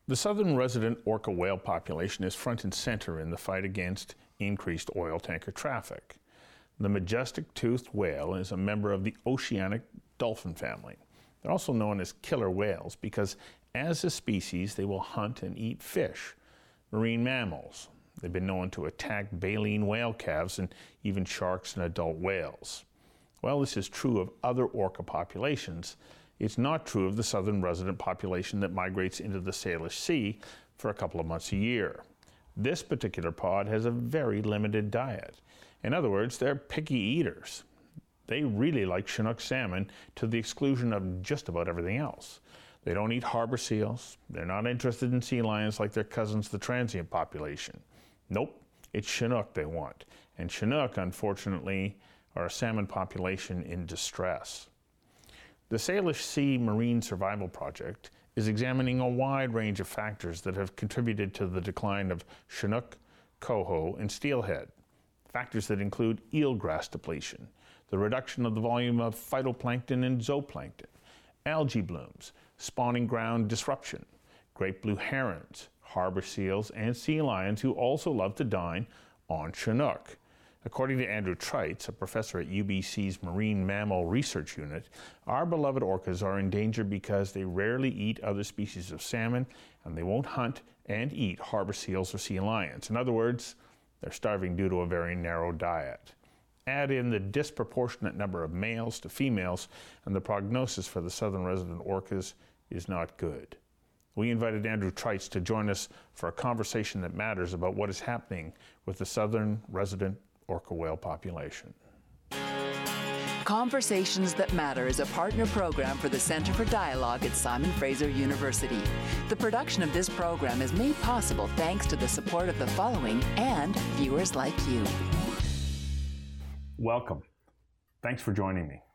The southern resident orca whale population is front and center in the fight against increased oil tanker traffic. The majestic toothed whale is a member of the oceanic dolphin family. They're also known as killer whales because as a species they will hunt and eat fish, marine mammals. They've been known to attack baleen whale calves and even sharks and adult whales. While this is true of other orca populations, it's not true of the southern resident population that migrates into the Salish Sea for a couple of months a year. This particular pod has a very limited diet. In other words, they're picky eaters. They really like Chinook salmon to the exclusion of just about everything else. They don't eat harbor seals. They're not interested in sea lions like their cousins, the transient population. Nope, it's Chinook they want. And Chinook, unfortunately, are a salmon population in distress. The Salish Sea Marine Survival Project is examining a wide range of factors that have contributed to the decline of Chinook, coho, and steelhead. Factors that include eelgrass depletion, the reduction of the volume of phytoplankton and zooplankton, algae blooms, spawning ground disruption, great blue herons, harbor seals, and sea lions who also love to dine on Chinook. According to Andrew Treitz, a professor at UBC's Marine Mammal Research Unit, our beloved orcas are in danger because they rarely eat other species of salmon and they won't hunt and eat harbor seals or sea lions. In other words, they're starving due to a very narrow diet. Add in the disproportionate number of males to females, and the prognosis for the southern resident orcas is not good. We invited Andrew Treitz to join us for a conversation that matters about what is happening with the southern resident orca whale population. Conversations That Matter is a partner program for the Center for Dialogue at Simon Fraser University. The production of this program is made possible thanks to the support of the following and viewers like you. Welcome. Thanks for joining me.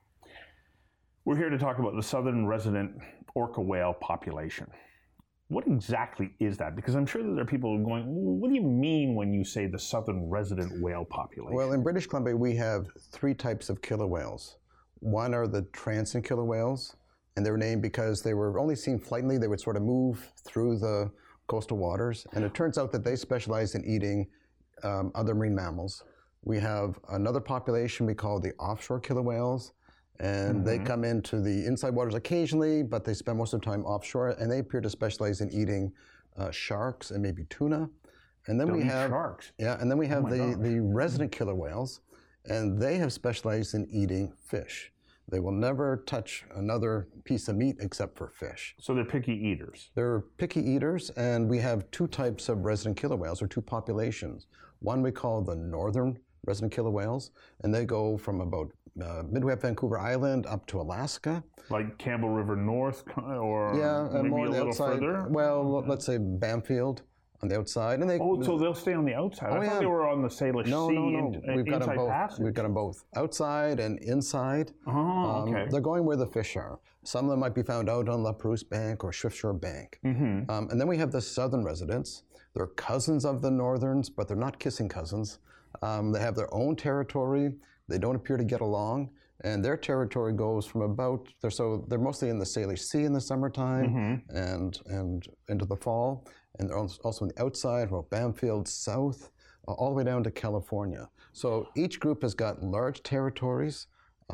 We're here to talk about the southern resident orca whale population. What exactly is that? Because I'm sure that there are people going, what do you mean when you say the southern resident whale population? Well, in British Columbia, we have three types of killer whales. One are the transient killer whales, and they were named because they were only seen flightly. They would sort of move through the coastal waters, and it turns out that they specialize in eating other marine mammals. We have another population we call the offshore killer whales, and they come into the inside waters occasionally, but they spend most of the time offshore, and they appear to specialize in eating sharks and maybe tuna. And then we have sharks. Yeah, and then we have the resident killer whales, and they have specialized in eating fish. They will never touch another piece of meat except for fish. So they're picky eaters. They're picky eaters, and we have two types of resident killer whales, or two populations. One we call the northern resident killer whales, and they go from about midway up Vancouver Island up to Alaska. Like Campbell River North, or maybe more a little outside, further? Well, let's say Bamfield on the outside. And so they'll stay on the outside? I thought they were on the Salish Sea. No. We've got them both. Passage. We've got them both, outside and inside. Okay. They're going where the fish are. Some of them might be found out on La Perouse Bank or Swiftshore Bank. And then we have the southern residents. They're cousins of the northerns, but they're not kissing cousins. They have their own territory. They don't appear to get along, and their territory goes from they're mostly in the Salish Sea in the summertime and into the fall, and they're also on the outside, from Bamfield south, all the way down to California. So each group has got large territories.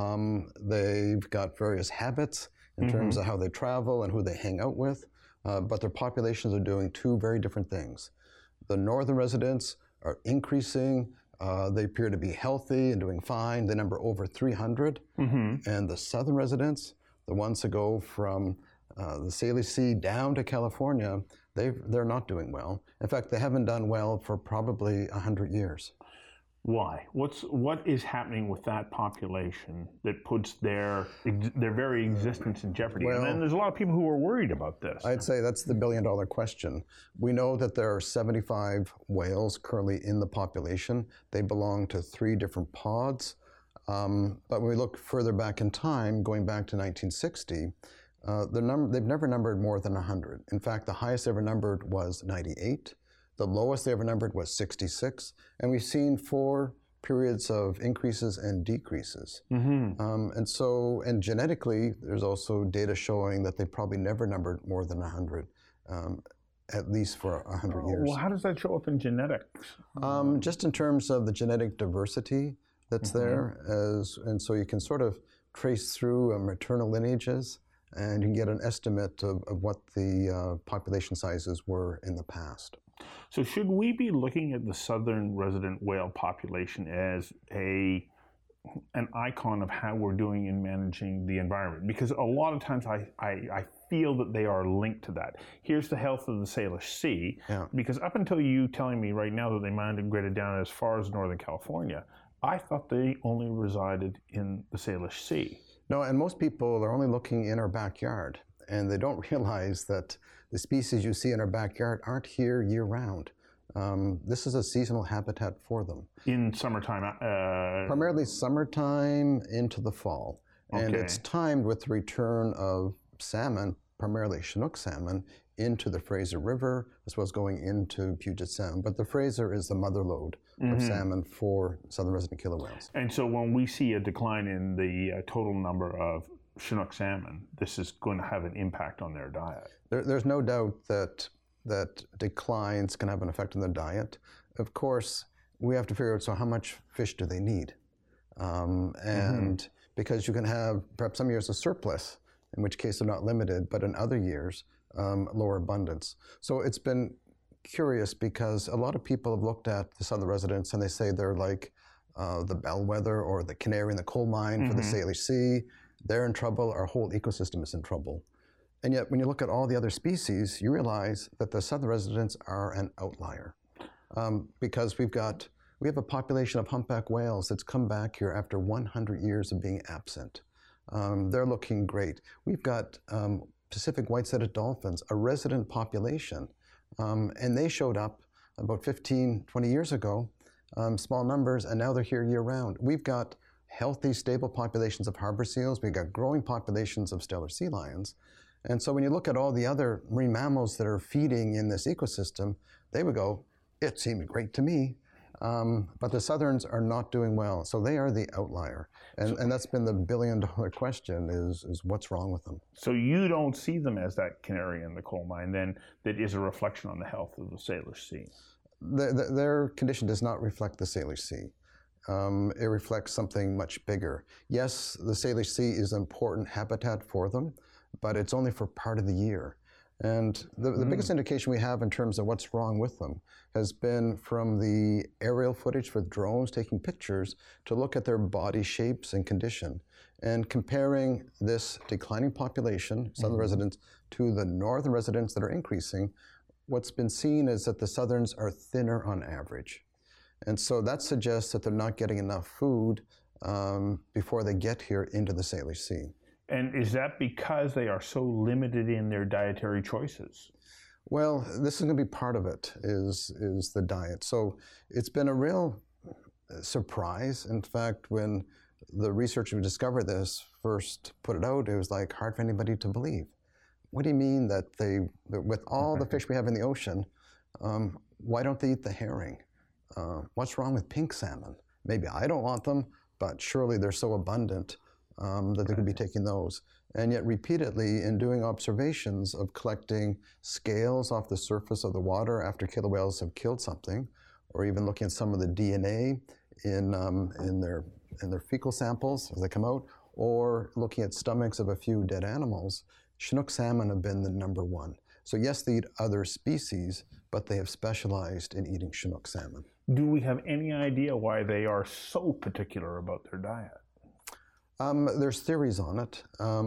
They've got various habits in terms of how they travel and who they hang out with, but their populations are doing two very different things. The northern residents are increasing. They appear to be healthy and doing fine. They number over 300. And the southern residents, the ones that go from the Salish Sea down to California, they're not doing well. In fact, they haven't done well for probably 100 years. Why? What is happening with that population that puts their very existence in jeopardy? Well, and there's a lot of people who are worried about this. I'd say that's the billion-dollar question. We know that there are 75 whales currently in the population. They belong to three different pods. But when we look further back in time, going back to 1960, they've never numbered more than 100. In fact, the highest ever numbered was 98. The lowest they ever numbered was 66, and we've seen 4 periods of increases and decreases. And genetically, there's also data showing that they probably never numbered more than 100. at least for 100 years. Well, how does that show up in genetics? Just in terms of the genetic diversity that's there, and so you can sort of trace through maternal lineages, and you can get an estimate of what the population sizes were in the past. So should we be looking at the southern resident whale population as an icon of how we're doing in managing the environment? Because a lot of times I feel that they are linked to that. Here's the health of the Salish Sea, because up until you telling me right now that they migrated down as far as Northern California, I thought they only resided in the Salish Sea. No, and most people are only looking in our backyard, and they don't realize that the species you see in our backyard aren't here year-round. This is a seasonal habitat for them. In summertime? Primarily summertime into the fall. And it's timed with the return of salmon, primarily Chinook salmon, into the Fraser River, as well as going into Puget Sound. But the Fraser is the mother lode of salmon for southern resident killer whales. And so when we see a decline in the total number of Chinook salmon, this is going to have an impact on their diet. There's no doubt that declines can have an effect on their diet. Of course, we have to figure out, so how much fish do they need? And because you can have perhaps some years a surplus, in which case they're not limited, but in other years, lower abundance. So it's been curious because a lot of people have looked at the southern residents and they say they're like the bellwether or the canary in the coal mine for the Salish Sea. They're in trouble, our whole ecosystem is in trouble. And yet when you look at all the other species, you realize that the southern residents are an outlier. Because we have a population of humpback whales that's come back here after 100 years of being absent. They're looking great. We've got Pacific white-sided dolphins, a resident population, and they showed up about 15, 20 years ago, small numbers, and now they're here year-round. We've got healthy, stable populations of harbor seals. We've got growing populations of stellar sea lions. And so when you look at all the other marine mammals that are feeding in this ecosystem, they would go, it seemed great to me. But the southerns are not doing well, so they are the outlier. And that's been the billion-dollar question is what's wrong with them? So you don't see them as that canary in the coal mine, then, that is a reflection on the health of the Salish Sea? Their condition does not reflect the Salish Sea. It reflects something much bigger. Yes, the Salish Sea is an important habitat for them, but it's only for part of the year. And the biggest indication we have in terms of what's wrong with them has been from the aerial footage with drones taking pictures to look at their body shapes and condition. And comparing this declining population, southern residents, to the northern residents that are increasing, what's been seen is that the southerns are thinner on average. And so that suggests that they're not getting enough food before they get here into the Salish Sea. And is that because they are so limited in their dietary choices? Well, this is going to be part of it, is the diet. So it's been a real surprise. In fact, when the researchers who discovered this first put it out, it was like hard for anybody to believe. What do you mean that with all the fish we have in the ocean, why don't they eat the herring? What's wrong with pink salmon? Maybe I don't want them, but surely they're so abundant that they could be taking those. And yet repeatedly in doing observations of collecting scales off the surface of the water after killer whales have killed something, or even looking at some of the DNA in their fecal samples as they come out, or looking at stomachs of a few dead animals, Chinook salmon have been the #1. So yes, they eat other species, but they have specialized in eating Chinook salmon. Do we have any idea why they are so particular about their diet? There's theories on it,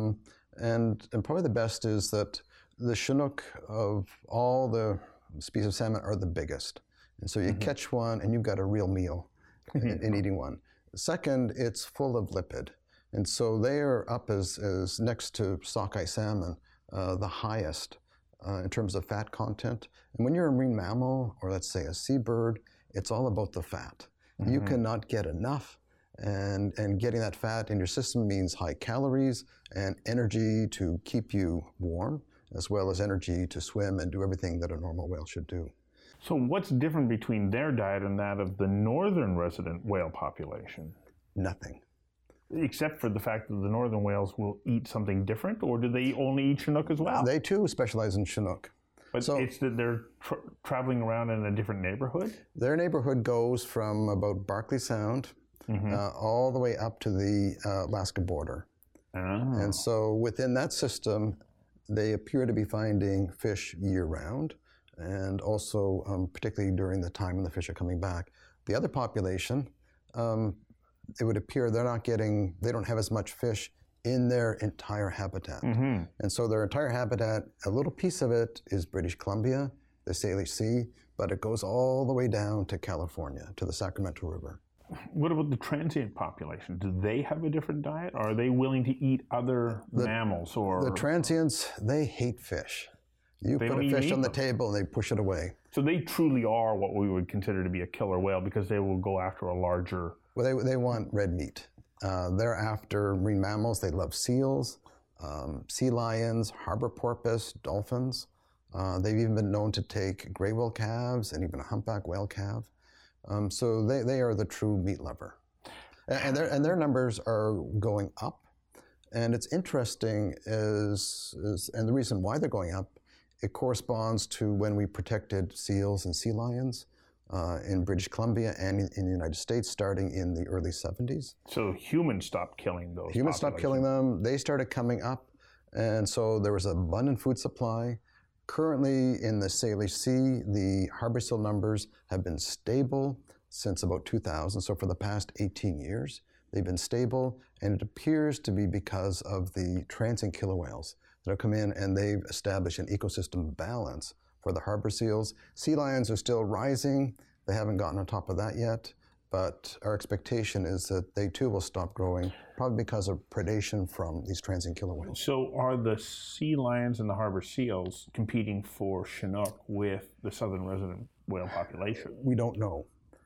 and probably the best is that the Chinook of all the species of salmon are the biggest. And so you catch one and you've got a real meal in eating one. Second, it's full of lipid. And so they are up as next to sockeye salmon, the highest in terms of fat content. And when you're a marine mammal, or let's say a seabird, it's all about the fat. You cannot get enough. And getting that fat in your system means high calories and energy to keep you warm, as well as energy to swim and do everything that a normal whale should do. So what's different between their diet and that of the northern resident whale population? Nothing. Except for the fact that the northern whales will eat something different, or do they only eat Chinook as well? They too specialize in Chinook. But So- it's that they're traveling around in a different neighborhood? Their neighborhood goes from about Barkley Sound all the way up to the Alaska border. Oh. And so within that system, they appear to be finding fish year-round, and also particularly during the time when the fish are coming back. The other population, it would appear they don't have as much fish in their entire habitat. And so their entire habitat, a little piece of it is British Columbia, the Salish Sea, but it goes all the way down to California, to the Sacramento River. What about the transient population? Do they have a different diet? Or are they willing to eat other mammals? Or The transients, they hate fish. You They put don't a even fish eat on the them. table and they push it away. So they truly are what we would consider to be a killer whale because they will go after a larger... Well, they want red meat. They're after marine mammals. They love seals, sea lions, harbor porpoise, dolphins. They've even been known to take gray whale calves and even a humpback whale calf. So they are the true meat lover. And their numbers are going up. And it's interesting and the reason why they're going up, it corresponds to when we protected seals and sea lions in British Columbia and in the United States starting in the early 70s. So humans stopped killing those Humans stopped killing them. They started coming up. And so there was an abundant food supply. Currently in the Salish Sea, the harbor seal numbers have been stable since about 2000. So for the past 18 years, they've been stable. And it appears to be because of the transient killer whales that have come in and they've established an ecosystem balance for the harbor seals. Sea lions are still rising. They haven't gotten on top of that yet. But our expectation is that they too will stop growing, probably because of predation from these transient killer whales. So are the sea lions and the harbor seals competing for Chinook with the southern resident whale population? We don't know.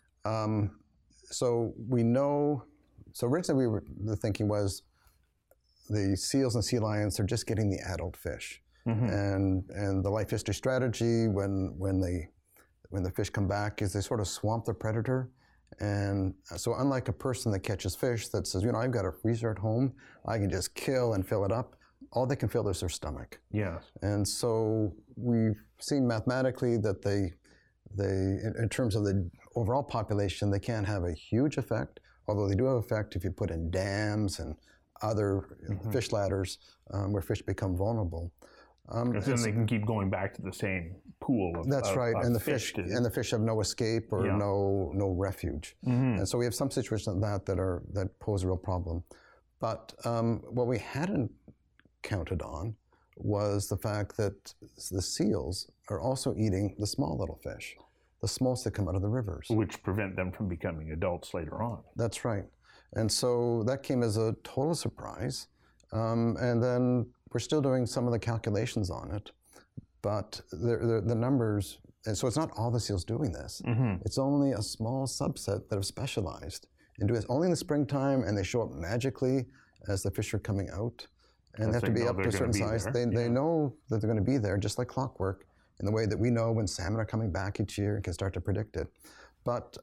So we know, so originally the thinking was the seals and sea lions are just getting the adult fish. And the life history strategy when the fish come back is they sort of swamp the predator. And so unlike a person that catches fish that says, I've got a freezer at home, I can just kill and fill it up, all they can fill is their stomach. Yes. And so we've seen mathematically that they in terms of the overall population, they can't have a huge effect, although they do have effect if you put in dams and other fish ladders where fish become vulnerable. Because then they can keep going back to the same pool of That's right, of and the fish the fish have no escape or no refuge, and so we have some situations like that pose a real problem. But what we hadn't counted on was the fact that the seals are also eating the small little fish, the smolts that come out of the rivers, which prevent them from becoming adults later on. That's right, and so that came as a total surprise, and then we're still doing some of the calculations on it, but the numbers, and so it's not all the seals doing this. It's only a small subset that have specialized in doing this only in the springtime, and they show up magically as the fish are coming out, and they have to be up to a certain size. They know that they're going to be there, just like clockwork, in the way that we know when salmon are coming back each year and can start to predict it. But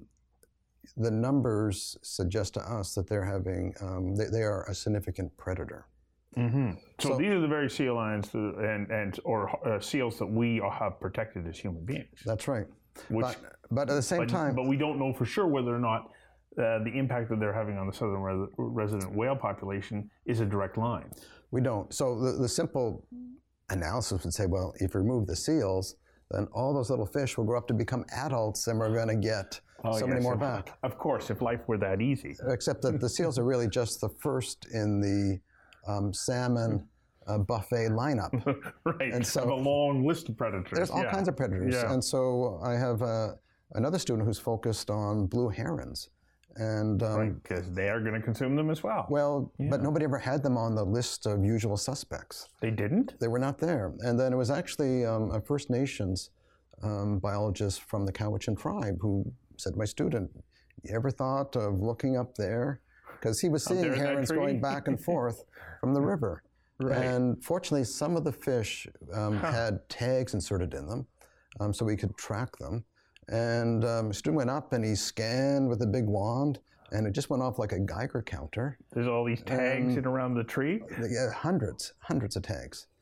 the numbers suggest to us that they're having, they are a significant predator. So these are the very sea lions or seals that we have protected as human beings. That's right. Which, but at the same time, but we don't know for sure whether or not the impact that they're having on the southern resident whale population is a direct line. We don't. So the simple analysis would say, well, if you remove the seals, then all those little fish will grow up to become adults, and we're going to get many more back. Of course, if life were that easy. Except that the seals are really just the first in the salmon buffet lineup. Right, and so a long list of predators. There's all kinds of predators. Yeah. And so I have another student who's focused on blue herons. And because they are going to consume them as well. Well, but nobody ever had them on the list of usual suspects. They didn't? They were not there. And then it was actually a First Nations biologist from the Cowichan tribe who said, my student, you ever thought of looking up there? Because he was seeing herons going back and forth from the river. Right. And fortunately, some of the fish had tags inserted in them, so we could track them. And a student went up and he scanned with a big wand, and it just went off like a Geiger counter. There's all these tags in around the tree? Yeah, hundreds of tags.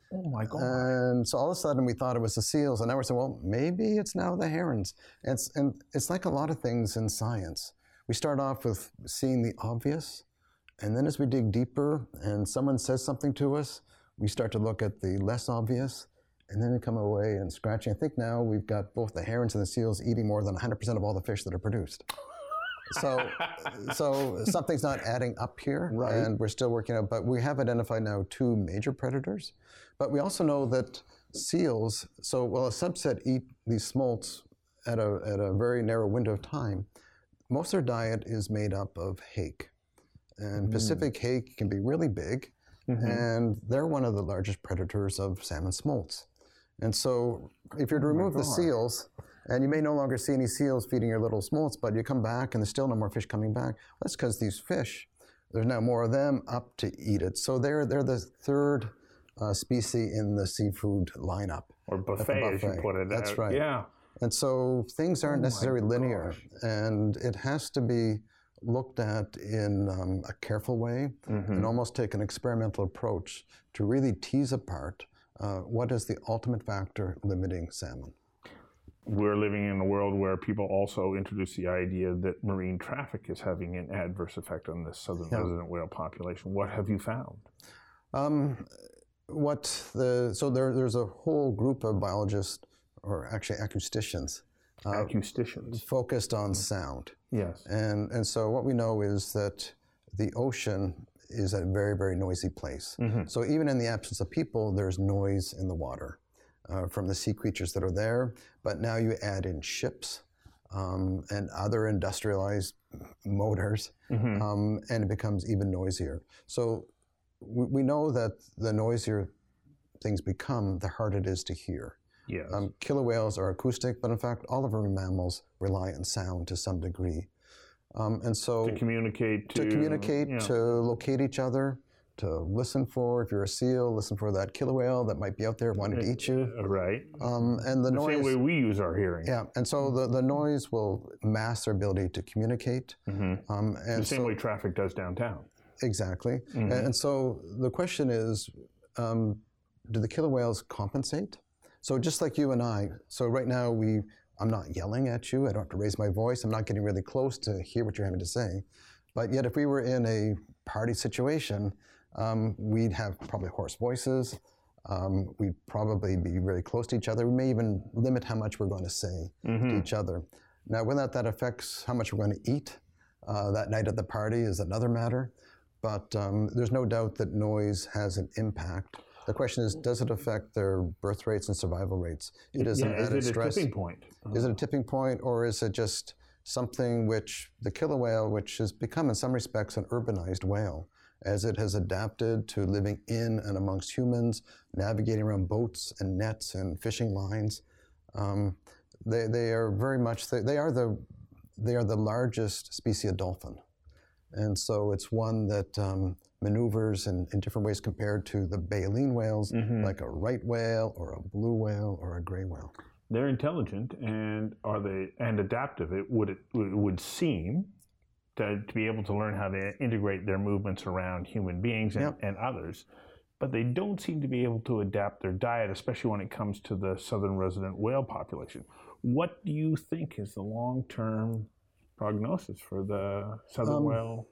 Oh my God. And so all of a sudden we thought it was the seals, and now we're saying, well, maybe it's now the herons. And it's like a lot of things in science. We start off with seeing the obvious, and then as we dig deeper and someone says something to us, we start to look at the less obvious, and then we come away and scratching. I think now we've got both the herons and the seals eating more than 100% of all the fish that are produced. So something's not adding up here, right. And we're still working out. But we have identified now 2 major predators. But we also know that seals, while a subset eat these smolts at a very narrow window of time, most of their diet is made up of hake. And Pacific hake can be really big, and they're one of the largest predators of salmon smolts. And so if you're to remove the seals, and you may no longer see any seals feeding your little smolts, but you come back and there's still no more fish coming back, that's because these fish, there's now more of them up to eat it. So they're the third species in the seafood lineup. Or buffet, as you put it. That's right. Yeah. And so things aren't necessarily linear, and it has to be looked at in a careful way and almost take an experimental approach to really tease apart what is the ultimate factor limiting salmon. We're living in a world where people also introduce the idea that marine traffic is having an adverse effect on the southern resident whale population. What have you found? There's a whole group of biologists, or actually acousticians, focused on sound. Yes. And so what we know is that the ocean is a very, very noisy place. So even in the absence of people, there's noise in the water from the sea creatures that are there. But now you add in ships and other industrialized motors, and it becomes even noisier. So we know that the noisier things become, the harder it is to hear. Yes. Killer whales are acoustic, but in fact, all of our mammals rely on sound to some degree. And so to communicate, to locate each other, to listen for, if you're a seal, listen for that killer whale that might be out there wanting to eat you. Right. And the noise, same way we use our hearing. Yeah, and so the noise will mask their ability to communicate. And the same way traffic does downtown. Exactly. And so the question is, do the killer whales compensate? So just like you and I, so right now I'm not yelling at you, I don't have to raise my voice, I'm not getting really close to hear what you're having to say. But yet if we were in a party situation, we'd have probably hoarse voices, we'd probably be really close to each other, we may even limit how much we're going to say to each other. Now whether that affects how much we're going to eat that night at the party is another matter, but there's no doubt that noise has an impact. The question is, does it affect their birth rates and survival rates? Is it a tipping point? Is it a tipping point, or is it just something which the killer whale, which has become in some respects an urbanized whale, as it has adapted to living in and amongst humans, navigating around boats and nets and fishing lines. They are very much, they are the largest species of dolphin. And so it's one that maneuvers in different ways compared to the baleen whales, like a right whale or a blue whale or a gray whale. They're intelligent and adaptive. It would seem to be able to learn how to integrate their movements around human beings and others, but they don't seem to be able to adapt their diet, especially when it comes to the southern resident whale population. What do you think is the long-term prognosis for the southern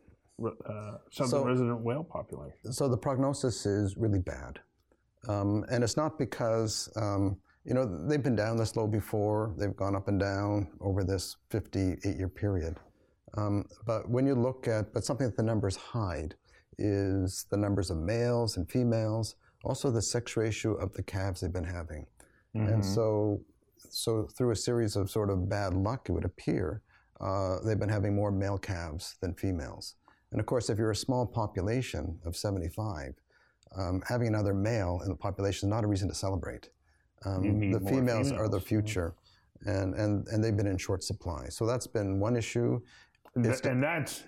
resident whale population? So the prognosis is really bad, and it's not because they've been down this low before. They've gone up and down over this 58-year period. But when you look at, something that the numbers hide is the numbers of males and females, also the sex ratio of the calves they've been having, and so through a series of sort of bad luck, it would appear. They've been having more male calves than females. And of course, if you're a small population of 75, having another male in the population is not a reason to celebrate. The females are the future, and they've been in short supply. So that's been one issue. And that's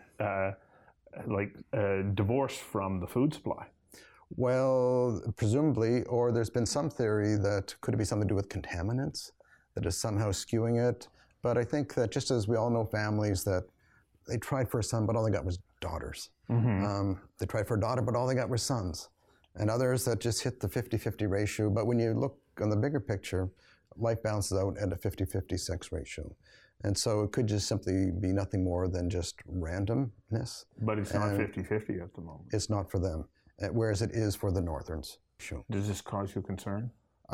divorced from the food supply. Well, presumably, or there's been some theory that could be something to do with contaminants that is somehow skewing it. But I think that just as we all know families that they tried for a son, but all they got was daughters. They tried for a daughter, but all they got were sons. and others that just hit the 50-50 ratio. But when you look on the bigger picture, life balances out at a 50-50 sex ratio. And so it could just simply be nothing more than just randomness. But it's not 50-50 at the moment. It's not for them, whereas it is for the Northerns. Sure. Does this cause you concern?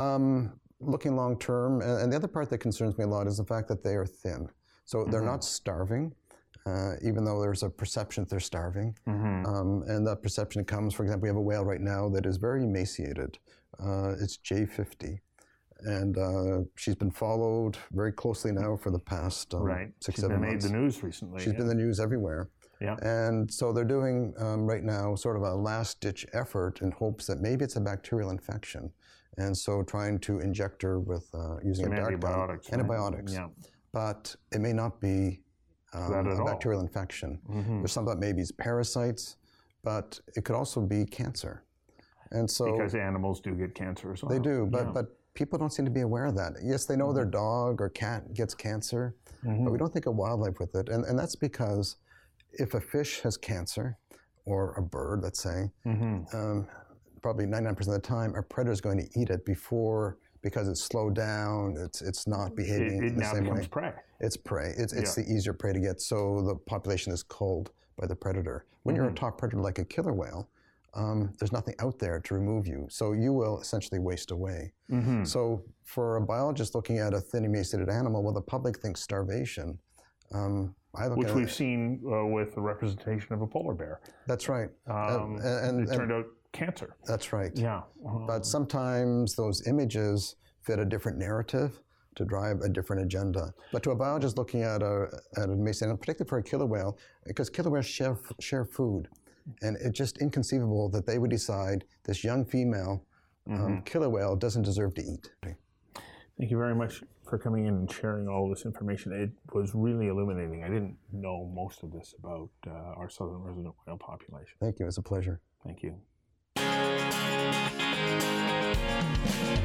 Looking long term, and the other part that concerns me a lot is the fact that they are thin. So they're not starving, even though there's a perception that they're starving. And that perception comes, for example, we have a whale right now that is very emaciated. It's J50. And she's been followed very closely now for the past 6-7 months. She's been made the news recently. She's been in the news everywhere. Yeah. And so they're doing right now sort of a last-ditch effort in hopes that maybe it's a bacterial infection. And so trying to inject her with using a dart gun. Antibiotics. Yeah. But it may not be a bacterial infection. There's some that maybe it's parasites, but it could also be cancer. And so because animals do get cancer as well. They do, but people don't seem to be aware of that. Yes, they know their dog or cat gets cancer, but we don't think of wildlife with it. And that's because if a fish has cancer, or a bird, let's say, probably 99% of the time, a predator is going to eat it because it's slowed down, it's not behaving in the same way. It now becomes prey. It's prey. It's the easier prey to get, so the population is culled by the predator. When you're a top predator like a killer whale, there's nothing out there to remove you, so you will essentially waste away. So for a biologist looking at a thin emaciated animal, well, the public thinks starvation. Which we've seen with the representation of a polar bear. That's right. And it turned out cancer. That's right. Yeah. But sometimes those images fit a different narrative to drive a different agenda. But to a biologist looking at an emaciated animal, particularly for a killer whale, because killer whales share food. And it's just inconceivable that they would decide this young female killer whale doesn't deserve to eat. Thank you very much for coming in and sharing all this information. It was really illuminating. I didn't know most of this about our southern resident whale population. Thank you. It was a pleasure. Thank you.